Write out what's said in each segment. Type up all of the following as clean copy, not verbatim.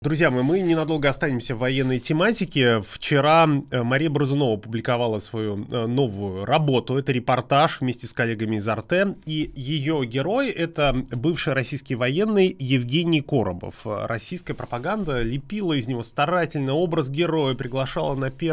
Друзья мои, мы ненадолго останемся в военной тематике. Вчера Мария Борзунова публиковала свою новую работу. Это репортаж вместе с коллегами из Арте. И ее герой — это бывший российский военный Евгений Коробов. Российская пропаганда лепила из него старательно образ героя, приглашала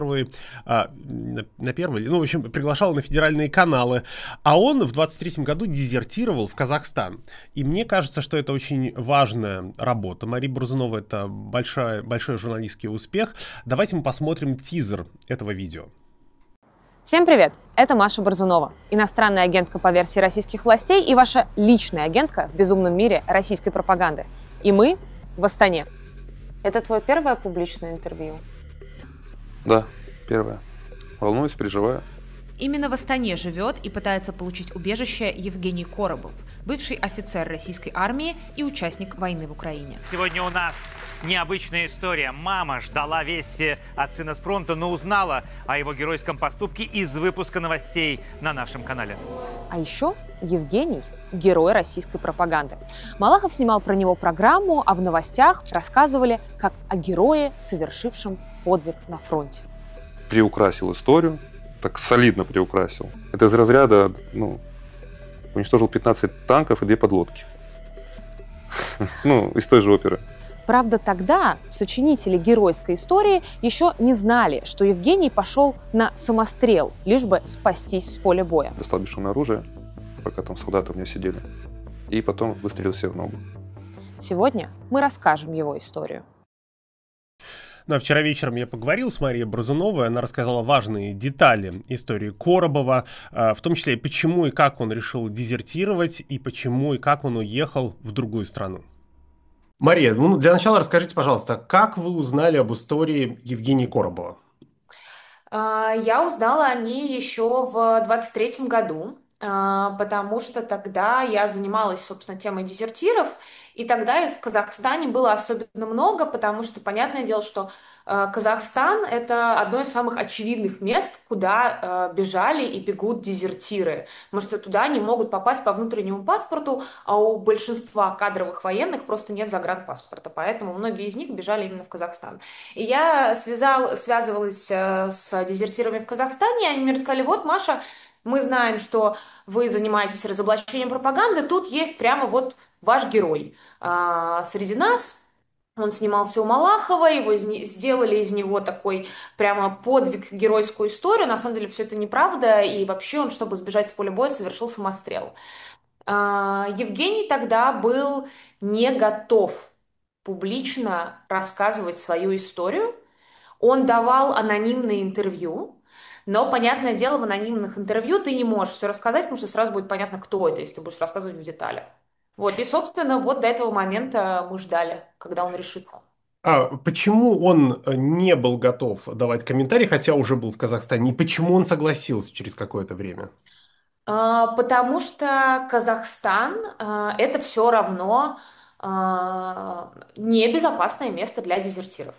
приглашала на федеральные каналы. А он в 23-м году дезертировал в Казахстан. И мне кажется, что это очень важная работа. Мария Борзунова — это большой журналистский успех. Давайте мы посмотрим тизер этого видео. Всем привет! Это Маша Борзунова, иностранная агентка по версии российских властей и ваша личная агентка в безумном мире российской пропаганды. И мы в Астане. Это твое первое публичное интервью? Да, первое. Волнуюсь, переживаю. Именно в Астане живет и пытается получить убежище Евгений Коробов, бывший офицер российской армии и участник войны в Украине. Сегодня у нас необычная история. Мама ждала вести от сына с фронта, но узнала о его геройском поступке из выпуска новостей на нашем канале. А еще Евгений – герой российской пропаганды. Малахов снимал про него программу, а в новостях рассказывали как о герое, совершившем подвиг на фронте. Приукрасил историю, так солидно приукрасил. Это из разряда, уничтожил 15 танков и 2 подлодки. Из той же оперы. Правда, тогда сочинители геройской истории еще не знали, что Евгений пошел на самострел, лишь бы спастись с поля боя. Достал бесшумное оружие, пока там солдаты у меня сидели, и потом выстрелил себе в ногу. Сегодня мы расскажем его историю. Ну, а вчера вечером я поговорил с Марией Борзуновой, она рассказала важные детали истории Коробова, в том числе почему и как он решил дезертировать, и почему и как он уехал в другую страну. Мария, для начала расскажите, пожалуйста, как вы узнали об истории Евгения Коробова? Я узнала о ней еще в 23-м году, потому что тогда я занималась, собственно, темой дезертиров, и тогда их в Казахстане было особенно много, потому что, понятное дело, что Казахстан — это одно из самых очевидных мест, куда бежали и бегут дезертиры, потому что туда они могут попасть по внутреннему паспорту, а у большинства кадровых военных просто нет загранпаспорта, поэтому многие из них бежали именно в Казахстан. И я связывалась с дезертирами в Казахстане, и они мне рассказали: вот, Маша, мы знаем, что вы занимаетесь разоблачением пропаганды, тут есть прямо вот ваш герой среди нас. Он снимался у Малахова, сделали из него такой прямо подвиг, геройскую историю. На самом деле все это неправда, и вообще он, чтобы сбежать с поля боя, совершил самострел. Евгений тогда был не готов публично рассказывать свою историю. Он давал анонимные интервью, но, понятное дело, в анонимных интервью ты не можешь все рассказать, потому что сразу будет понятно, кто это, если ты будешь рассказывать в деталях. Вот, и, собственно, вот до этого момента мы ждали, когда он решится. А почему он не был готов давать комментарии, хотя уже был в Казахстане, и почему он согласился через какое-то время? Потому что Казахстан это все равно небезопасное место для дезертиров.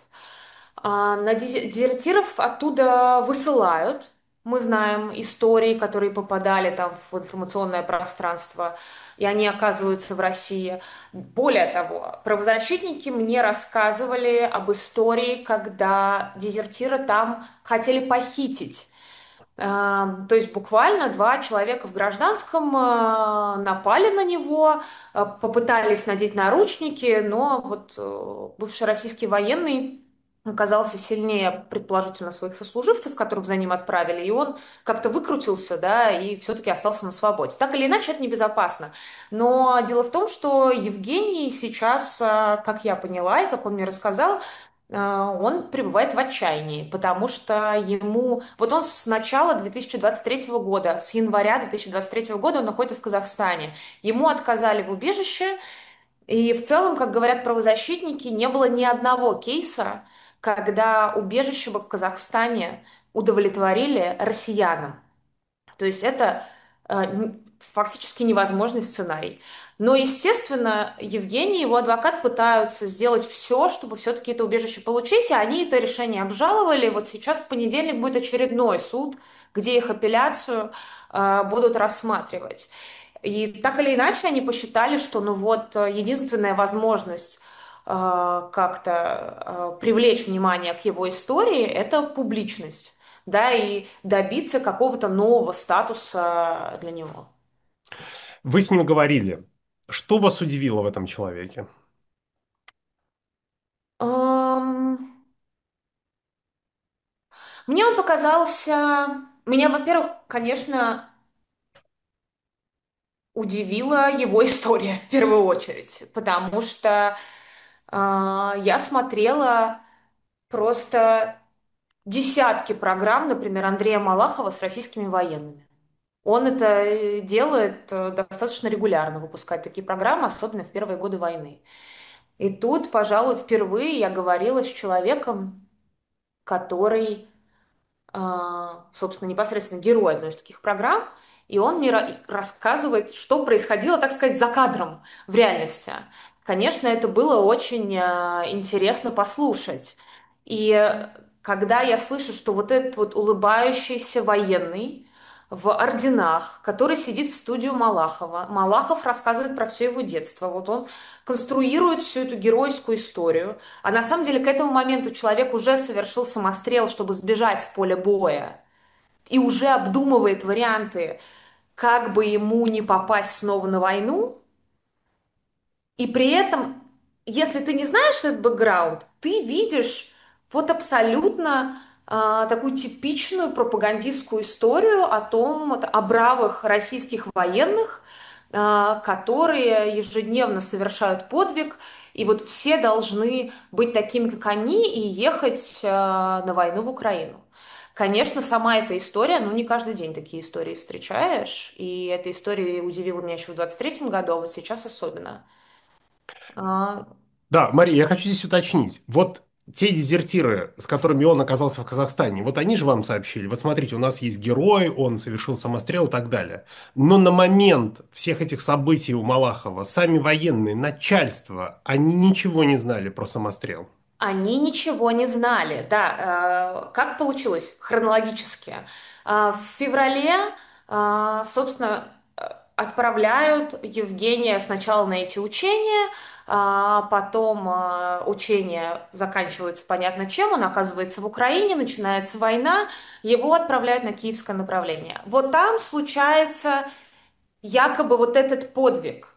Дезертиров оттуда высылают. Мы знаем истории, которые попадали там в информационное пространство, и они оказываются в России. Более того, правозащитники мне рассказывали об истории, когда дезертира там хотели похитить. То есть буквально 2 человека в гражданском напали на него, попытались надеть наручники, но вот бывший российский военный оказался сильнее, предположительно, своих сослуживцев, которых за ним отправили, и он как-то выкрутился, да, и все-таки остался на свободе. Так или иначе, это небезопасно. Но дело в том, что Евгений сейчас, как я поняла и как он мне рассказал, он пребывает в отчаянии, потому что ему... Вот он с начала 2023 года, с января 2023 года он находится в Казахстане. Ему отказали в убежище, и в целом, как говорят правозащитники, не было ни одного кейса, когда убежище бы в Казахстане удовлетворили россиянам. То есть это фактически невозможный сценарий. Но, естественно, Евгений и его адвокат пытаются сделать все, чтобы все-таки это убежище получить, и они это решение обжаловали. Вот сейчас в понедельник будет очередной суд, где их апелляцию будут рассматривать. И так или иначе они посчитали, что единственная возможность как-то привлечь внимание к его истории, это публичность, да, и добиться какого-то нового статуса для него. Вы с ним говорили. Что вас удивило в этом человеке? Ам, Мне он показался... Меня, во-первых, конечно, удивила его история в первую очередь, потому что я смотрела просто десятки программ, например, Андрея Малахова с российскими военными. Он это делает достаточно регулярно, выпускать такие программы, особенно в первые годы войны. И тут, пожалуй, впервые я говорила с человеком, который собственно, непосредственно герой одной из таких программ, и он мне рассказывает, что происходило, так сказать, за кадром в реальности. Конечно, это было очень интересно послушать. И когда я слышу, что вот этот вот улыбающийся военный в орденах, который сидит в студию Малахова, Малахов рассказывает про все его детство, вот он конструирует всю эту геройскую историю, а на самом деле к этому моменту человек уже совершил самострел, чтобы сбежать с поля боя, и уже обдумывает варианты, как бы ему не попасть снова на войну. И при этом, если ты не знаешь этот бэкграунд, ты видишь вот абсолютно такую типичную пропагандистскую историю о том, вот, о бравых российских военных, которые ежедневно совершают подвиг, и вот все должны быть такими, как они, и ехать на войну в Украину. Конечно, сама эта история, ну, не каждый день такие истории встречаешь, и эта история удивила меня еще в 23-м году, а вот сейчас особенно. А, Да, Мария, я хочу здесь уточнить. Вот те дезертиры, с которыми он оказался в Казахстане, вот они же вам сообщили. Вот смотрите, у нас есть герой, он совершил самострел и так далее. Но на момент всех этих событий у Малахова сами военные, начальство, они ничего не знали про самострел. Они ничего не знали, да. Как получилось хронологически? В феврале, собственно, отправляют Евгения сначала на эти учения, потом учения заканчиваются понятно чем, он оказывается в Украине, начинается война, его отправляют на киевское направление. Вот там случается якобы вот этот подвиг.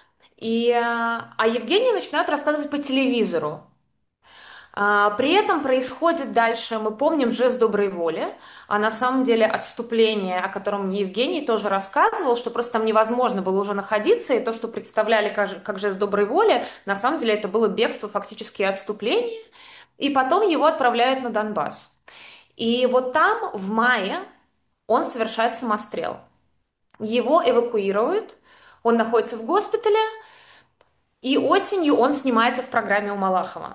А Евгения начинают рассказывать по телевизору. При этом происходит дальше, мы помним, жест доброй воли, а на самом деле отступление, о котором мне Евгений тоже рассказывал, что просто там невозможно было уже находиться, и то, что представляли как жест доброй воли, на самом деле это было бегство, фактически отступление, и потом его отправляют на Донбасс. И вот там в мае он совершает самострел. Его эвакуируют, он находится в госпитале, и осенью он снимается в программе у Малахова.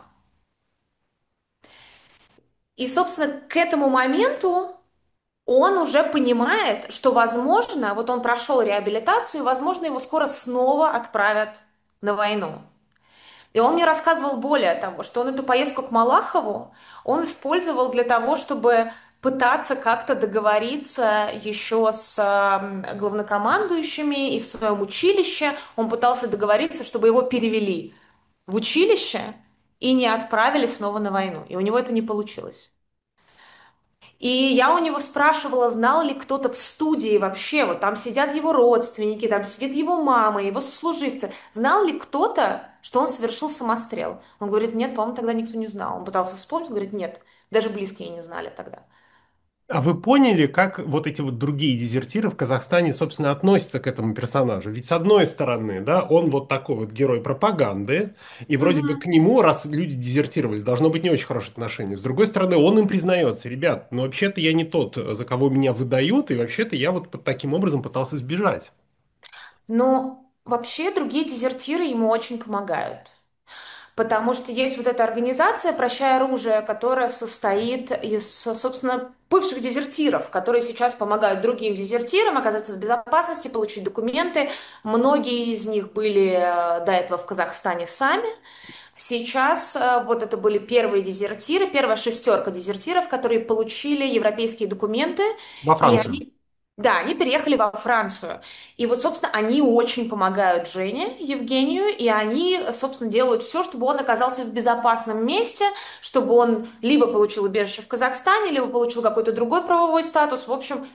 И, собственно, к этому моменту он уже понимает, что, возможно, вот он прошел реабилитацию, и, возможно, его скоро снова отправят на войну. И он мне рассказывал более того, что он эту поездку к Малахову он использовал для того, чтобы пытаться как-то договориться еще с главнокомандующими и в своем училище. Он пытался договориться, чтобы его перевели в училище и не отправили снова на войну. И у него это не получилось. И я у него спрашивала, знал ли кто-то в студии вообще, вот там сидят его родственники, там сидит его мама, его сослуживцы. Знал ли кто-то, что он совершил самострел? Он говорит, нет, по-моему, тогда никто не знал. Он пытался вспомнить, говорит, нет, даже близкие не знали тогда. А вы поняли, как вот эти вот другие дезертиры в Казахстане, собственно, относятся к этому персонажу? Ведь с одной стороны, да, он вот такой вот герой пропаганды, и вроде бы к нему, раз люди дезертировали, должно быть не очень хорошее отношение. С другой стороны, он им признается, ребят, ну вообще-то я не тот, за кого меня выдают, и вообще-то я вот таким образом пытался сбежать. Но вообще другие дезертиры ему очень помогают. Потому что есть вот эта организация «Прощай оружие», которая состоит из, собственно, бывших дезертиров, которые сейчас помогают другим дезертирам оказаться в безопасности, получить документы. Многие из них были до этого в Казахстане сами. Сейчас вот это были первые дезертиры, первая шестерка дезертиров, которые получили европейские документы. Во И Францию. они Да, они переехали во Францию. И вот, собственно, они очень помогают Жене, Евгению, и они, собственно, делают все, чтобы он оказался в безопасном месте, чтобы он либо получил убежище в Казахстане, либо получил какой-то другой правовой статус. В общем,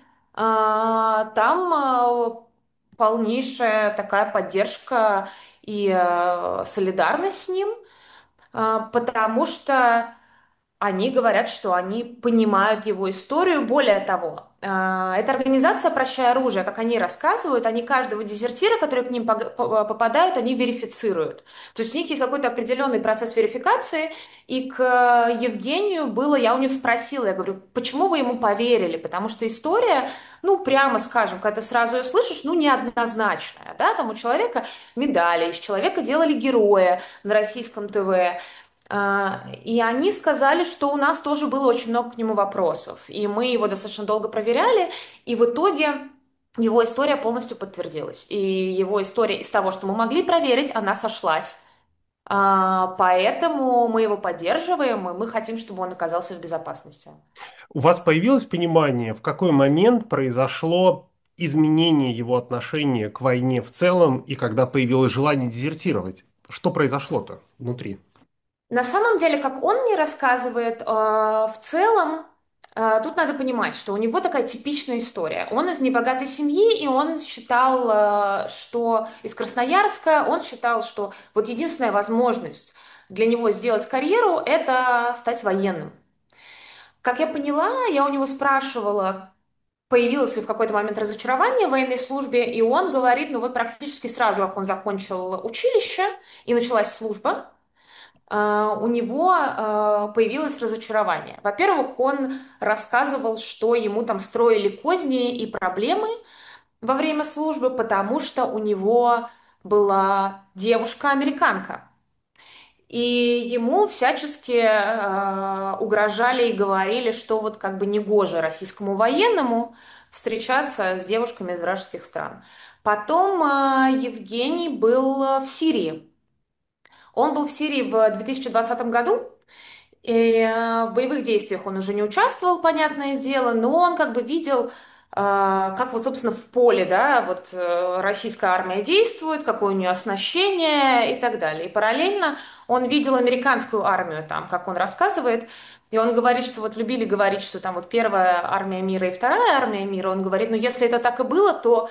там полнейшая такая поддержка и солидарность с ним, потому что они говорят, что они понимают его историю. Более того, эта организация «Прощай оружие», как они рассказывают, они каждого дезертира, который к ним попадают, они верифицируют. То есть у них есть какой-то определенный процесс верификации, и к Евгению было, я у них спросила, я говорю, почему вы ему поверили? Потому что история, ну, прямо скажем, когда ты сразу ее слышишь, ну, неоднозначная, да, там у человека медали, из человека делали героя на российском ТВ, и они сказали, что у нас тоже было очень много к нему вопросов. И мы его достаточно долго проверяли, и в итоге его история полностью подтвердилась. И его история из того, что мы могли проверить, она сошлась. Поэтому мы его поддерживаем, и мы хотим, чтобы он оказался в безопасности. У вас появилось понимание, в какой момент произошло изменение его отношения к войне в целом и когда появилось желание дезертировать? Что произошло-то внутри? На самом деле, как он мне рассказывает, в целом, тут надо понимать, что у него такая типичная история. Он из небогатой семьи, и он считал, что из Красноярска, он считал, что вот единственная возможность для него сделать карьеру– это стать военным. Как я поняла, я у него спрашивала, появилось ли в какой-то момент разочарование в военной службе, и он говорит, ну вот практически сразу, как он закончил училище и началась служба, у него появилось разочарование. Во-первых, он рассказывал, что ему там строили козни и проблемы во время службы, потому что у него была девушка-американка. И ему всячески угрожали и говорили, что вот как бы негоже российскому военному встречаться с девушками из вражеских стран. Потом Евгений был в Сирии. Он был в Сирии в 2020 году, и в боевых действиях он уже не участвовал, понятное дело, но он как бы видел, как вот, собственно, в поле, да, вот российская армия действует, какое у нее оснащение и так далее. И параллельно он видел американскую армию там, как он рассказывает, и он говорит, что вот любили говорить, что там вот первая армия мира и вторая армия мира. Он говорит, ну если это так и было, то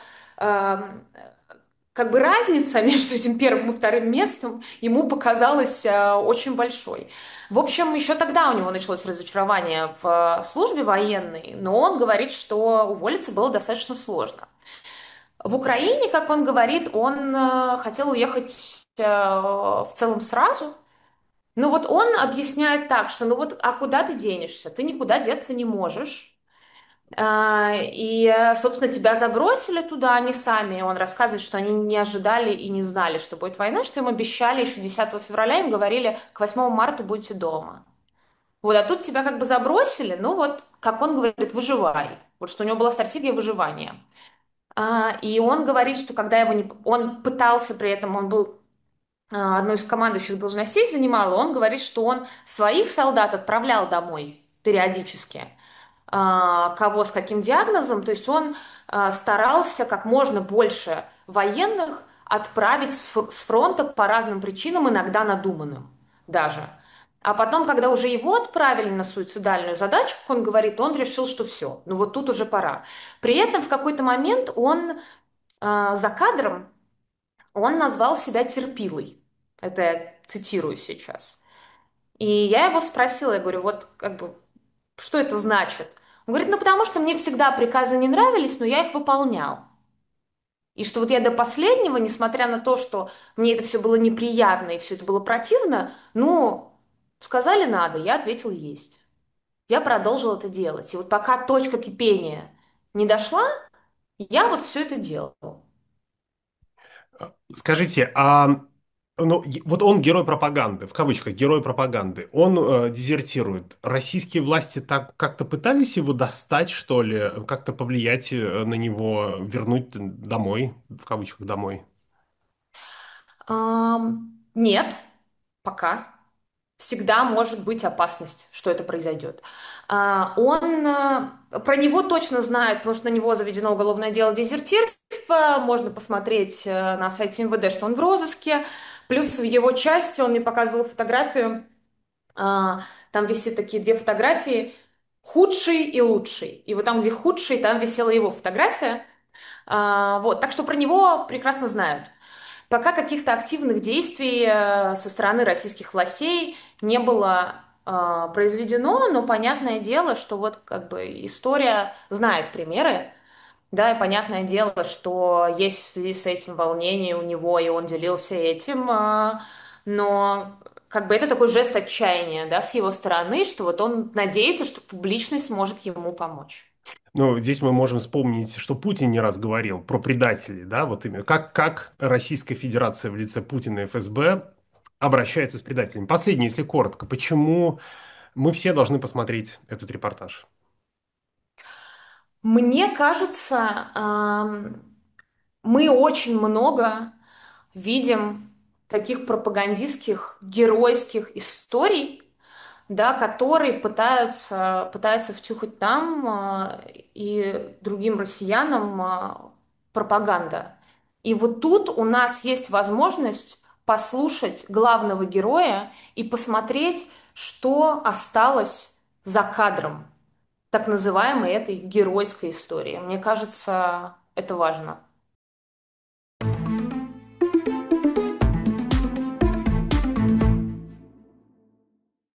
как бы разница между этим первым и вторым местом ему показалась очень большой. В общем, еще тогда у него началось разочарование в службе военной, но он говорит, что уволиться было достаточно сложно. В Украине, как он говорит, он хотел уехать в целом сразу. Ну вот он объясняет так, что ну вот, а куда ты денешься? Ты никуда деться не можешь. Собственно, тебя забросили туда они сами. Он рассказывает, что они не ожидали и не знали, что будет война, что им обещали еще 10 февраля, им говорили, к 8 марта будете дома. Вот, а тут тебя как бы забросили, ну вот, как он говорит, выживай. Вот что у него была стратегия выживания. И он говорит, что когда его не... Он пытался при этом, он был одной из командующих должностей занимал, и он говорит, что он своих солдат отправлял домой периодически, кого с каким диагнозом, то есть он старался как можно больше военных отправить с фронта по разным причинам, иногда надуманным даже. А потом, когда уже его отправили на суицидальную задачу, как он говорит, он решил, что все, ну вот тут уже пора. При этом в какой-то момент он за кадром он назвал себя терпилой. Это я цитирую сейчас. И я его спросила, я говорю, вот как бы, что это значит? Он говорит, ну потому что мне всегда приказы не нравились, но я их выполнял. И что вот я до последнего, несмотря на то, что мне это все было неприятно и все это было противно, ну, сказали надо, я ответил есть. Я продолжил это делать. И вот пока точка кипения не дошла, я вот все это делал. Скажите, вот он герой пропаганды, в кавычках, герой пропаганды, он дезертирует. Российские власти так как-то пытались его достать, что ли, как-то повлиять на него, вернуть домой, в кавычках, домой? Нет, пока. всегда может быть опасность, что это произойдет. Про него точно знает, потому что на него заведено уголовное дело дезертирства. Можно посмотреть на сайте МВД, что он в розыске. Плюс в его части он мне показывал фотографию. Там висят такие две фотографии: худший и лучший. И вот там, где худший, там висела его фотография. Вот, так что про него прекрасно знают. Пока каких-то активных действий со стороны российских властей не было произведено, но понятное дело, что вот как бы история знает примеры, да, и понятное дело, что есть в связи с этим волнение у него, и он делился этим, но как бы это такой жест отчаяния, да, с его стороны, что вот он надеется, что публичность может ему помочь. Ну, здесь мы можем вспомнить, что Путин не раз говорил про предателей, да, вот именно как Российская Федерация в лице Путина и ФСБ обращается с предателями. Последнее, если коротко, почему мы все должны посмотреть этот репортаж? Мне кажется, мы очень много видим таких пропагандистских, геройских историй, да, которые пытаются втюхать нам и другим россиянам пропаганда. И вот тут у нас есть возможность послушать главного героя и посмотреть, что осталось за кадром так называемой этой геройской истории. Мне кажется, это важно.